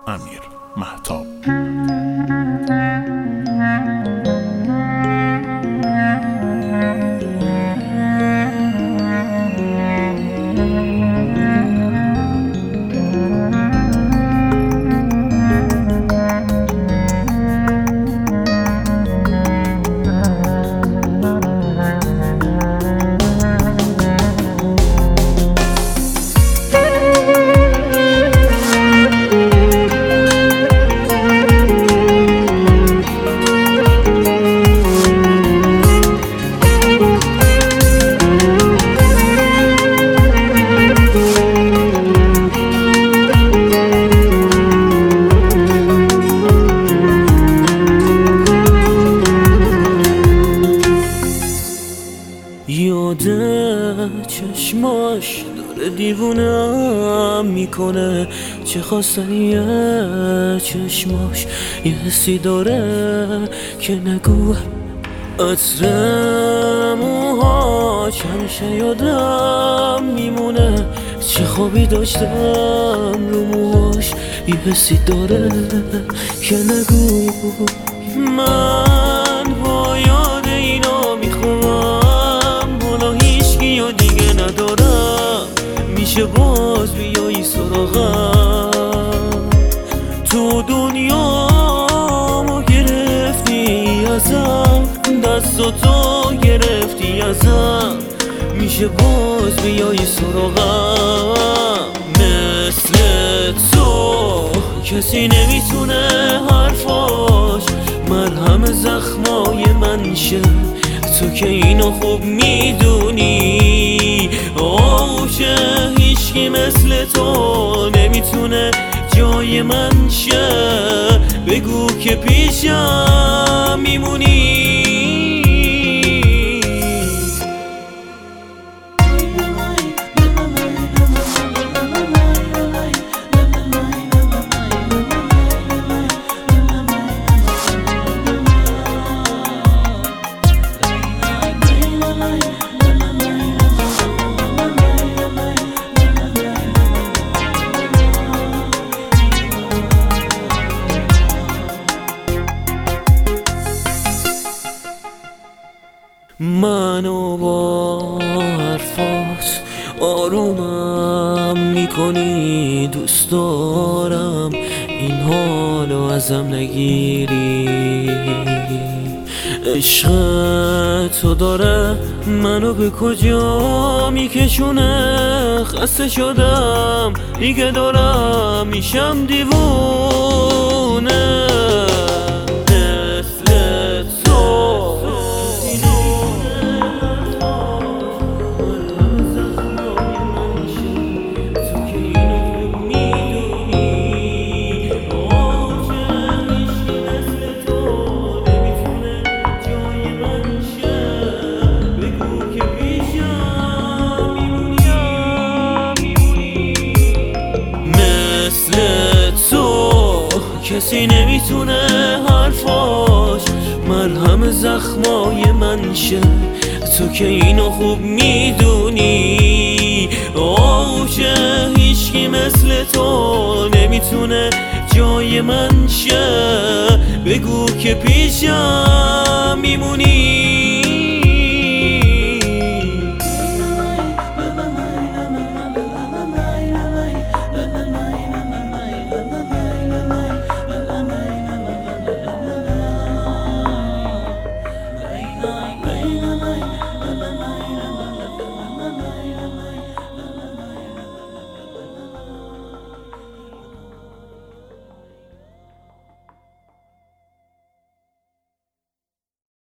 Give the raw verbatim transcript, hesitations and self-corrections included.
امیر مهتاب. یاده چشماش داره دیوونم میکنه، چه خواستنیه چشماش یه حسی داره که نگو. عطر موهاش همیشه یادم میمونه، چه خوابی داشتم رو موهاش یه حسی داره که نگو. من با یاد اینا میخوام، حالا هیچکی و دیگه ندارم، میشه باز بیایی سراغم. تو دنیامو گرفتی ازم، دستاتو گرفتی ازم، میشه باز بیایی سراغم. مثل تو کسی نمیتونه حرفاش مرهم زخمای من شه، تو که اینو خوب میدونی. آوشه هیچکی مثل تو نمیتونه جای من شه، بگو که پیشم میمونی. منو با حرفات آرومم میکنی، دوست دارم این حالو ازم نگیری. عشق تو داره منو به کجا میکشونه، خسته شدم دیگه دارم میشم دیوونه. کسی نمیتونه حرفاش مرهم زخمای من شه، تو که اینو خوب میدونی. آوشه هیچکی مثل تو نمیتونه جای من شه، بگو که پیشم میمونی.